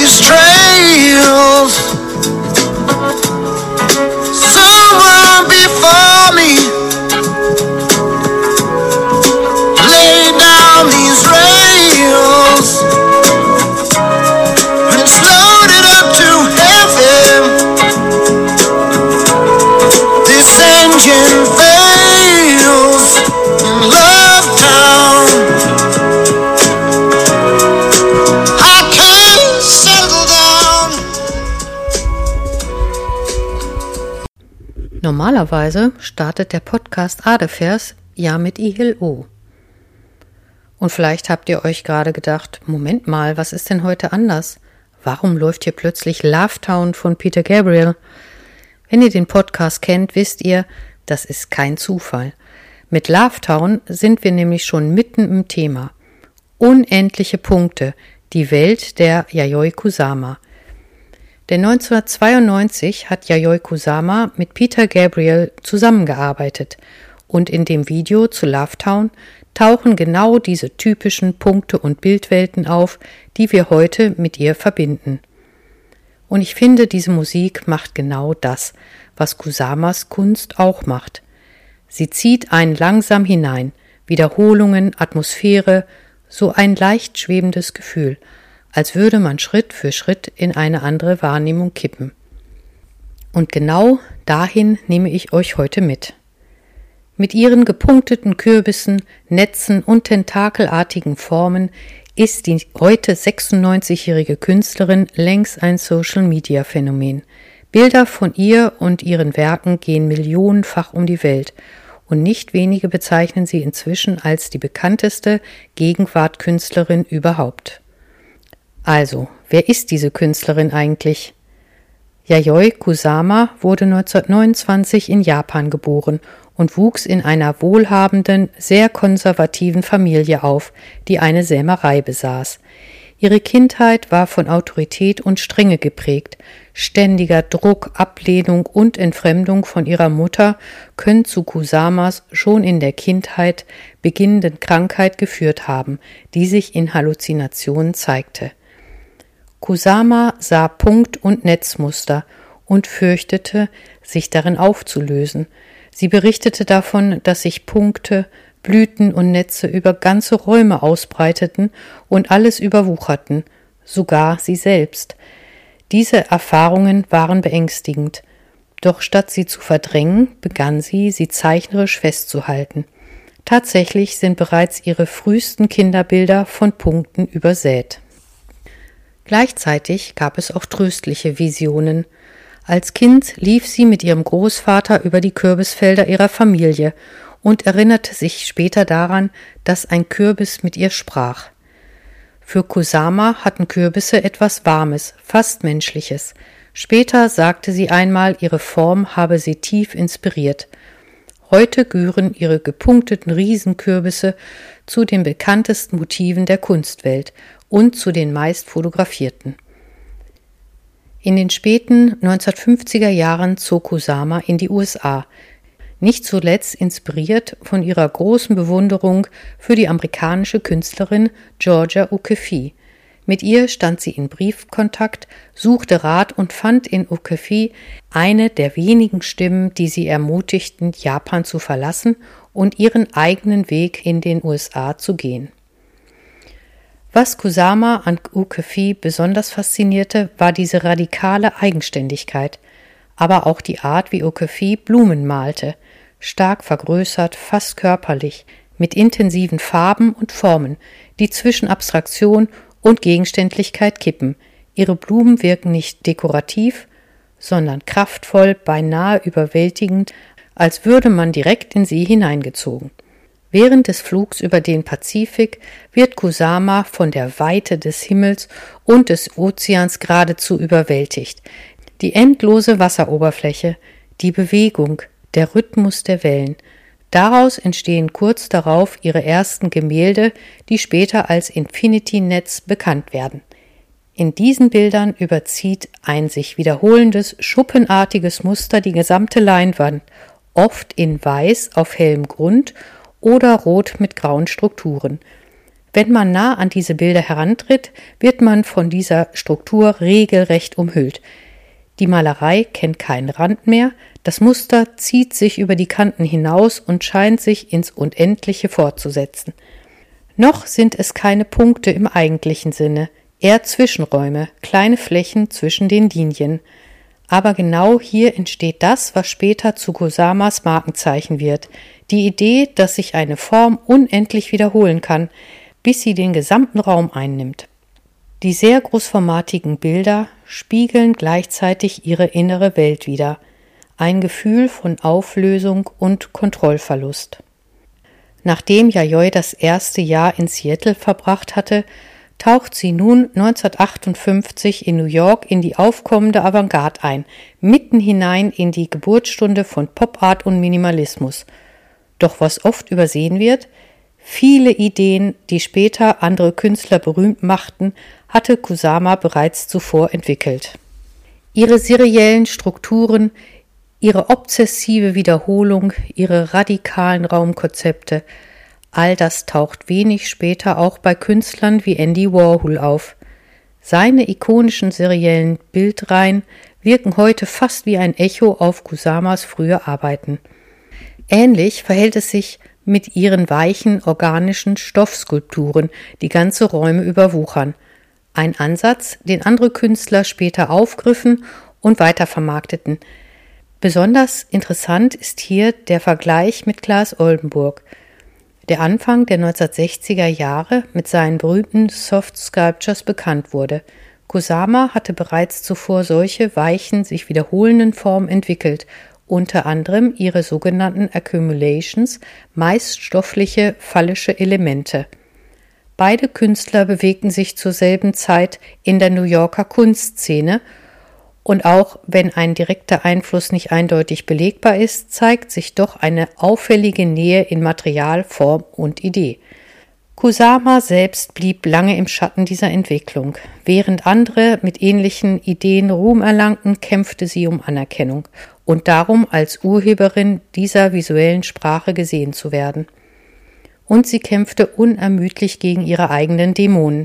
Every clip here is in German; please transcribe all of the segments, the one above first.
these trails. Someone before me laid down these rails and slowed it up to heaven. This engine fails in Love Town. I can't settle down. Normalerweise startet der Podcast Adefers ja mit ILO. Und vielleicht habt ihr euch gerade gedacht, Moment mal, was ist denn heute anders? Warum läuft hier plötzlich Love Town von Peter Gabriel? Wenn ihr den Podcast kennt, wisst ihr, das ist kein Zufall. Mit Love Town sind wir nämlich schon mitten im Thema. Unendliche Punkte, die Welt der Yayoi Kusama. Denn 1992 hat Yayoi Kusama mit Peter Gabriel zusammengearbeitet und in dem Video zu Love Town tauchen genau diese typischen Punkte und Bildwelten auf, die wir heute mit ihr verbinden. Und ich finde, diese Musik macht genau das, was Kusamas Kunst auch macht. Sie zieht einen langsam hinein, Wiederholungen, Atmosphäre, so ein leicht schwebendes Gefühl, als würde man Schritt für Schritt in eine andere Wahrnehmung kippen. Und genau dahin nehme ich euch heute mit. Mit ihren gepunkteten Kürbissen, Netzen und tentakelartigen Formen ist die heute 96-jährige Künstlerin längst ein Social-Media-Phänomen. Bilder von ihr und ihren Werken gehen millionenfach um die Welt und nicht wenige bezeichnen sie inzwischen als die bekannteste Gegenwartkünstlerin überhaupt. Also, wer ist diese Künstlerin eigentlich? Yayoi Kusama wurde 1929 in Japan geboren und wuchs in einer wohlhabenden, sehr konservativen Familie auf, die eine Sämerei besaß. Ihre Kindheit war von Autorität und Strenge geprägt. Ständiger Druck, Ablehnung und Entfremdung von ihrer Mutter können zu Kusamas schon in der Kindheit beginnenden Krankheit geführt haben, die sich in Halluzinationen zeigte. Kusama sah Punkt- und Netzmuster und fürchtete, sich darin aufzulösen. Sie berichtete davon, dass sich Punkte, Blüten und Netze über ganze Räume ausbreiteten und alles überwucherten, sogar sie selbst. Diese Erfahrungen waren beängstigend, doch statt sie zu verdrängen, begann sie zeichnerisch festzuhalten. Tatsächlich sind bereits ihre frühesten Kinderbilder von Punkten übersät. Gleichzeitig gab es auch tröstliche Visionen. Als Kind lief sie mit ihrem Großvater über die Kürbisfelder ihrer Familie und erinnerte sich später daran, dass ein Kürbis mit ihr sprach. Für Kusama hatten Kürbisse etwas Warmes, fast Menschliches. Später sagte sie einmal, ihre Form habe sie tief inspiriert. Heute gehören ihre gepunkteten Riesenkürbisse zu den bekanntesten Motiven der Kunstwelt und zu den meist fotografierten. In den späten 1950er Jahren zog Kusama in die USA, nicht zuletzt inspiriert von ihrer großen Bewunderung für die amerikanische Künstlerin Georgia O'Keeffe. Mit ihr stand sie in Briefkontakt, suchte Rat und fand in O'Keeffe eine der wenigen Stimmen, die sie ermutigten, Japan zu verlassen und ihren eigenen Weg in den USA zu gehen. Was Kusama an O'Keeffe besonders faszinierte, war diese radikale Eigenständigkeit, aber auch die Art, wie O'Keeffe Blumen malte, stark vergrößert, fast körperlich, mit intensiven Farben und Formen, die zwischen Abstraktion und Gegenständlichkeit kippen. Ihre Blumen wirken nicht dekorativ, sondern kraftvoll, beinahe überwältigend, als würde man direkt in sie hineingezogen. Während des Flugs über den Pazifik wird Kusama von der Weite des Himmels und des Ozeans geradezu überwältigt. Die endlose Wasseroberfläche, die Bewegung, der Rhythmus der Wellen. Daraus entstehen kurz darauf ihre ersten Gemälde, die später als Infinity-Netz bekannt werden. In diesen Bildern überzieht ein sich wiederholendes, schuppenartiges Muster die gesamte Leinwand, oft in weiß auf hellem Grund oder rot mit grauen Strukturen. Wenn man nah an diese Bilder herantritt, wird man von dieser Struktur regelrecht umhüllt. Die Malerei kennt keinen Rand mehr, das Muster zieht sich über die Kanten hinaus und scheint sich ins Unendliche fortzusetzen. Noch sind es keine Punkte im eigentlichen Sinne, eher Zwischenräume, kleine Flächen zwischen den Linien. Aber genau hier entsteht das, was später zu Kusamas Markenzeichen wird. Die Idee, dass sich eine Form unendlich wiederholen kann, bis sie den gesamten Raum einnimmt. Die sehr großformatigen Bilder spiegeln gleichzeitig ihre innere Welt wider. Ein Gefühl von Auflösung und Kontrollverlust. Nachdem Yayoi das erste Jahr in Seattle verbracht hatte, taucht sie nun 1958 in New York in die aufkommende Avantgarde ein, mitten hinein in die Geburtsstunde von Pop-Art und Minimalismus. Doch was oft übersehen wird, viele Ideen, die später andere Künstler berühmt machten, hatte Kusama bereits zuvor entwickelt. Ihre seriellen Strukturen, ihre obsessive Wiederholung, ihre radikalen Raumkonzepte, all das taucht wenig später auch bei Künstlern wie Andy Warhol auf. Seine ikonischen seriellen Bildreihen wirken heute fast wie ein Echo auf Kusamas frühe Arbeiten. Ähnlich verhält es sich mit ihren weichen, organischen Stoffskulpturen, die ganze Räume überwuchern. Ein Ansatz, den andere Künstler später aufgriffen und weitervermarkteten. Besonders interessant ist hier der Vergleich mit Claes Oldenburg. Der Anfang der 1960er Jahre mit seinen berühmten Soft Sculptures bekannt wurde. Kusama hatte bereits zuvor solche weichen, sich wiederholenden Formen entwickelt, unter anderem ihre sogenannten Accumulations, meist stoffliche, phallische Elemente. Beide Künstler bewegten sich zur selben Zeit in der New Yorker Kunstszene, und auch wenn ein direkter Einfluss nicht eindeutig belegbar ist, zeigt sich doch eine auffällige Nähe in Material, Form und Idee. Kusama selbst blieb lange im Schatten dieser Entwicklung. Während andere mit ähnlichen Ideen Ruhm erlangten, kämpfte sie um Anerkennung und darum, als Urheberin dieser visuellen Sprache gesehen zu werden. Und sie kämpfte unermüdlich gegen ihre eigenen Dämonen.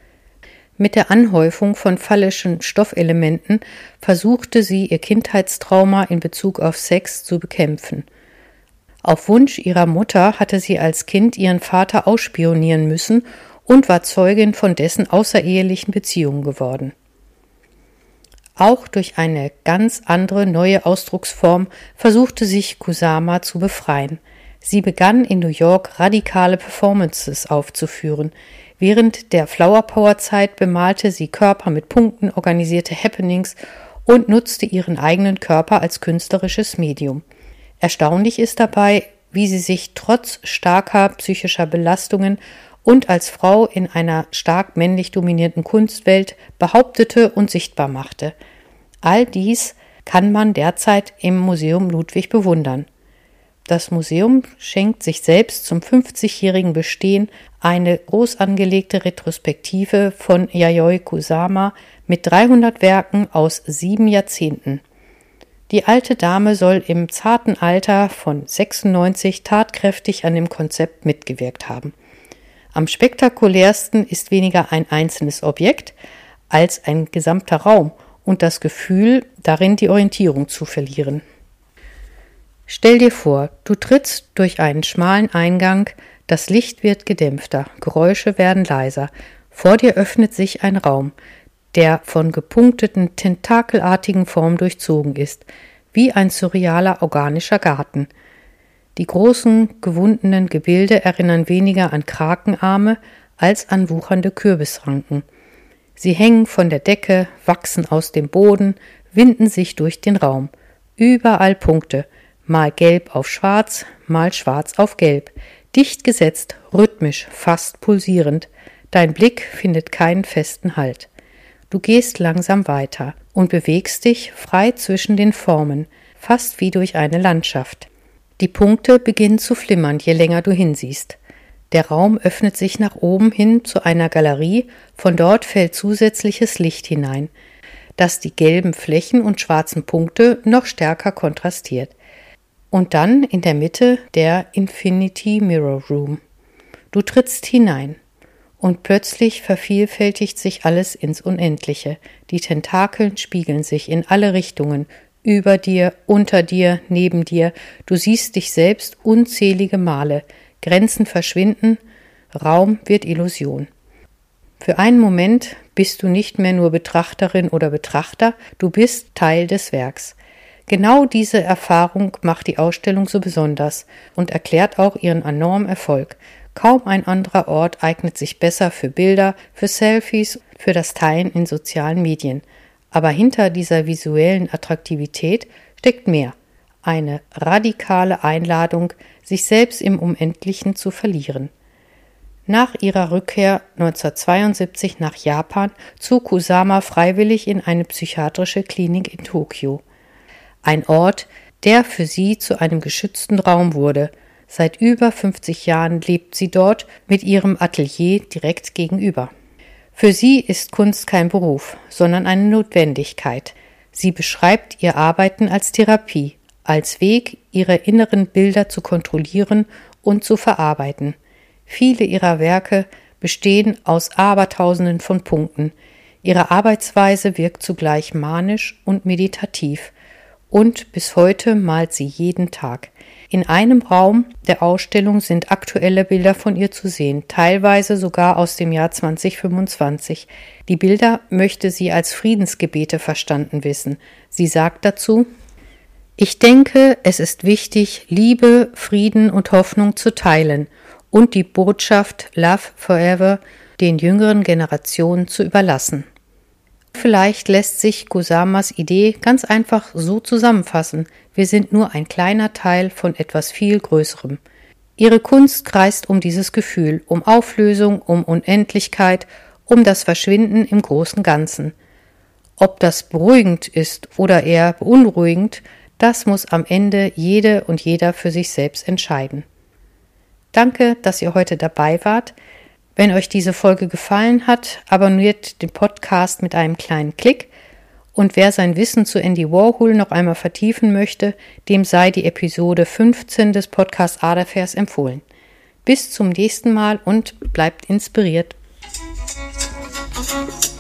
Mit der Anhäufung von phallischen Stoffelementen versuchte sie, ihr Kindheitstrauma in Bezug auf Sex zu bekämpfen. Auf Wunsch ihrer Mutter hatte sie als Kind ihren Vater ausspionieren müssen und war Zeugin von dessen außerehelichen Beziehungen geworden. Auch durch eine ganz andere neue Ausdrucksform versuchte sich Kusama zu befreien. Sie begann in New York radikale Performances aufzuführen. Während der Flower-Power-Zeit bemalte sie Körper mit Punkten, organisierte Happenings und nutzte ihren eigenen Körper als künstlerisches Medium. Erstaunlich ist dabei, wie sie sich trotz starker psychischer Belastungen und als Frau in einer stark männlich dominierten Kunstwelt behauptete und sichtbar machte. All dies kann man derzeit im Museum Ludwig bewundern. Das Museum schenkt sich selbst zum 50-jährigen Bestehen eine groß angelegte Retrospektive von Yayoi Kusama mit 300 Werken aus 7 Jahrzehnten. Die alte Dame soll im zarten Alter von 96 tatkräftig an dem Konzept mitgewirkt haben. Am spektakulärsten ist weniger ein einzelnes Objekt als ein gesamter Raum und das Gefühl, darin die Orientierung zu verlieren. Stell dir vor, du trittst durch einen schmalen Eingang, das Licht wird gedämpfter, Geräusche werden leiser, vor dir öffnet sich ein Raum, der von gepunkteten, tentakelartigen Formen durchzogen ist, wie ein surrealer organischer Garten. Die großen, gewundenen Gebilde erinnern weniger an Krakenarme als an wuchernde Kürbisranken. Sie hängen von der Decke, wachsen aus dem Boden, winden sich durch den Raum. Überall Punkte, mal gelb auf schwarz, mal schwarz auf gelb, dicht gesetzt, rhythmisch, fast pulsierend. Dein Blick findet keinen festen Halt. Du gehst langsam weiter und bewegst dich frei zwischen den Formen, fast wie durch eine Landschaft. Die Punkte beginnen zu flimmern, je länger du hinsiehst. Der Raum öffnet sich nach oben hin zu einer Galerie, von dort fällt zusätzliches Licht hinein, das die gelben Flächen und schwarzen Punkte noch stärker kontrastiert. Und dann in der Mitte der Infinity Mirror Room. Du trittst hinein. Und plötzlich vervielfältigt sich alles ins Unendliche. Die Tentakeln spiegeln sich in alle Richtungen, über dir, unter dir, neben dir. Du siehst dich selbst unzählige Male. Grenzen verschwinden, Raum wird Illusion. Für einen Moment bist du nicht mehr nur Betrachterin oder Betrachter, du bist Teil des Werks. Genau diese Erfahrung macht die Ausstellung so besonders und erklärt auch ihren enormen Erfolg. Kaum ein anderer Ort eignet sich besser für Bilder, für Selfies, für das Teilen in sozialen Medien. Aber hinter dieser visuellen Attraktivität steckt mehr. Eine radikale Einladung, sich selbst im Unendlichen zu verlieren. Nach ihrer Rückkehr 1972 nach Japan zog Kusama freiwillig in eine psychiatrische Klinik in Tokio. Ein Ort, der für sie zu einem geschützten Raum wurde. Seit über 50 Jahren lebt sie dort mit ihrem Atelier direkt gegenüber. Für sie ist Kunst kein Beruf, sondern eine Notwendigkeit. Sie beschreibt ihr Arbeiten als Therapie, als Weg, ihre inneren Bilder zu kontrollieren und zu verarbeiten. Viele ihrer Werke bestehen aus Abertausenden von Punkten. Ihre Arbeitsweise wirkt zugleich manisch und meditativ. Und bis heute malt sie jeden Tag. In einem Raum der Ausstellung sind aktuelle Bilder von ihr zu sehen, teilweise sogar aus dem Jahr 2025. Die Bilder möchte sie als Friedensgebete verstanden wissen. Sie sagt dazu: Ich denke, es ist wichtig, Liebe, Frieden und Hoffnung zu teilen und die Botschaft Love Forever den jüngeren Generationen zu überlassen. Vielleicht lässt sich Kusamas Idee ganz einfach so zusammenfassen: Wir sind nur ein kleiner Teil von etwas viel Größerem. Ihre Kunst kreist um dieses Gefühl, um Auflösung, um Unendlichkeit, um das Verschwinden im großen Ganzen. Ob das beruhigend ist oder eher beunruhigend, das muss am Ende jede und jeder für sich selbst entscheiden. Danke, dass ihr heute dabei wart. Wenn euch diese Folge gefallen hat, abonniert den Podcast mit einem kleinen Klick. Und wer sein Wissen zu Andy Warhol noch einmal vertiefen möchte, dem sei die Episode 15 des Podcasts Art Affairs empfohlen. Bis zum nächsten Mal und bleibt inspiriert.